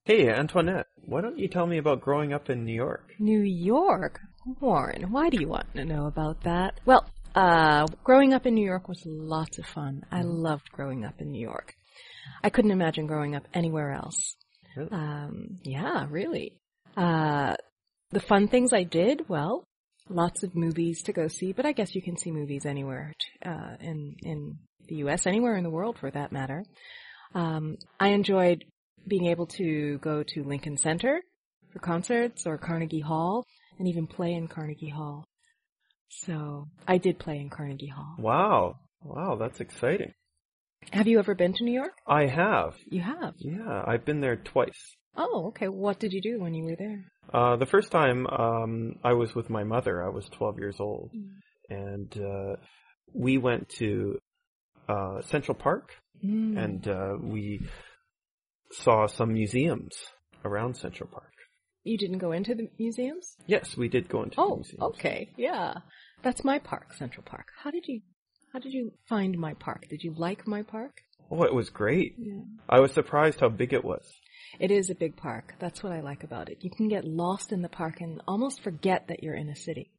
Hey, Antoinette, why don't you tell me about growing up in New York? New York? Warren, why do you want to know about that? Well, growing up in New York was lots of fun. I loved growing up in New York. I couldn't imagine growing up anywhere else. Really? Yeah, really. The fun things I did, well, lots of movies to go see, but I guess you can see movies anywhere in the U.S., anywhere in the world for that matter. I enjoyed being able to go to Lincoln Center for concerts or Carnegie Hall and even play in Carnegie Hall. So I did play in Carnegie Hall. Wow, that's exciting. Have you ever been to New York? I have. You have? Yeah, I've been there twice. Oh, okay. What did you do when you were there? The first time I was with my mother. I was 12 years old. And we went to Central Park and we saw some museums around Central Park. You didn't go into the museums? Yes, we did go into the museums. Oh, okay. Yeah. That's my park, Central Park. How did you find my park? Did you like my park? Oh, it was great. Yeah. I was surprised how big it was. It is a big park. That's what I like about it. You can get lost in the park and almost forget that you're in a city.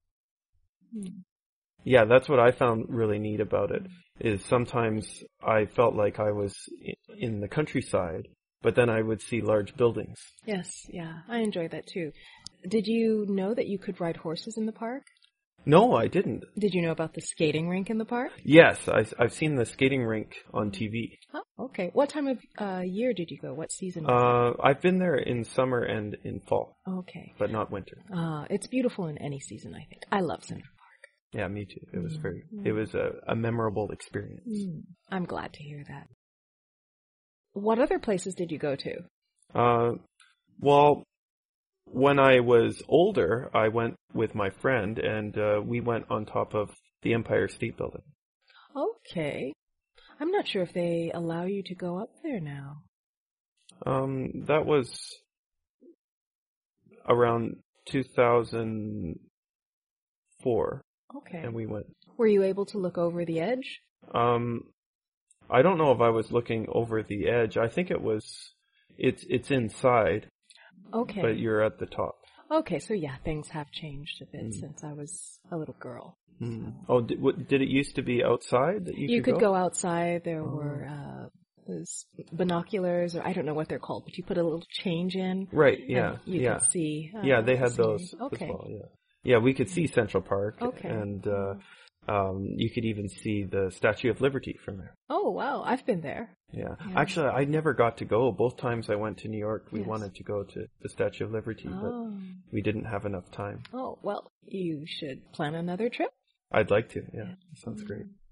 Yeah, that's what I found really neat about it, is sometimes I felt like I was in the countryside, but then I would see large buildings. Yes, yeah. I enjoy that too. Did you know that you could ride horses in the park? No, I didn't. Did you know about the skating rink in the park? Yes, I've seen the skating rink on TV. Oh, okay. What time of year did you go? What season? I've been there in summer and in fall. Okay. But not winter. It's beautiful in any season, I think. I love Central Park. Yeah, me too. It was it was a memorable experience. I'm glad to hear that. What other places did you go to? Well, when I was older, I went with my friend, and we went on top of the Empire State Building. Okay. I'm not sure if they allow you to go up there now. That was around 2004. Okay. And we went. Were you able to look over the edge? I don't know if I was looking over the edge. I think it's inside. Okay. But you're at the top. Okay, so yeah, things have changed a bit since I was a little girl. So. Oh, did it used to be outside that you could go outside. There were those binoculars, or I don't know what they're called, but you put a little change in. Right, yeah. You could see. Yeah, they had those okay. as well, yeah. Yeah, we could see Central Park. Okay. And you could even see the Statue of Liberty from there. Oh, wow. I've been there. Yeah. Actually, I never got to go. Both times I went to New York, we wanted to go to the Statue of Liberty, but we didn't have enough time. Oh, well, you should plan another trip. I'd like to, yeah. That sounds great.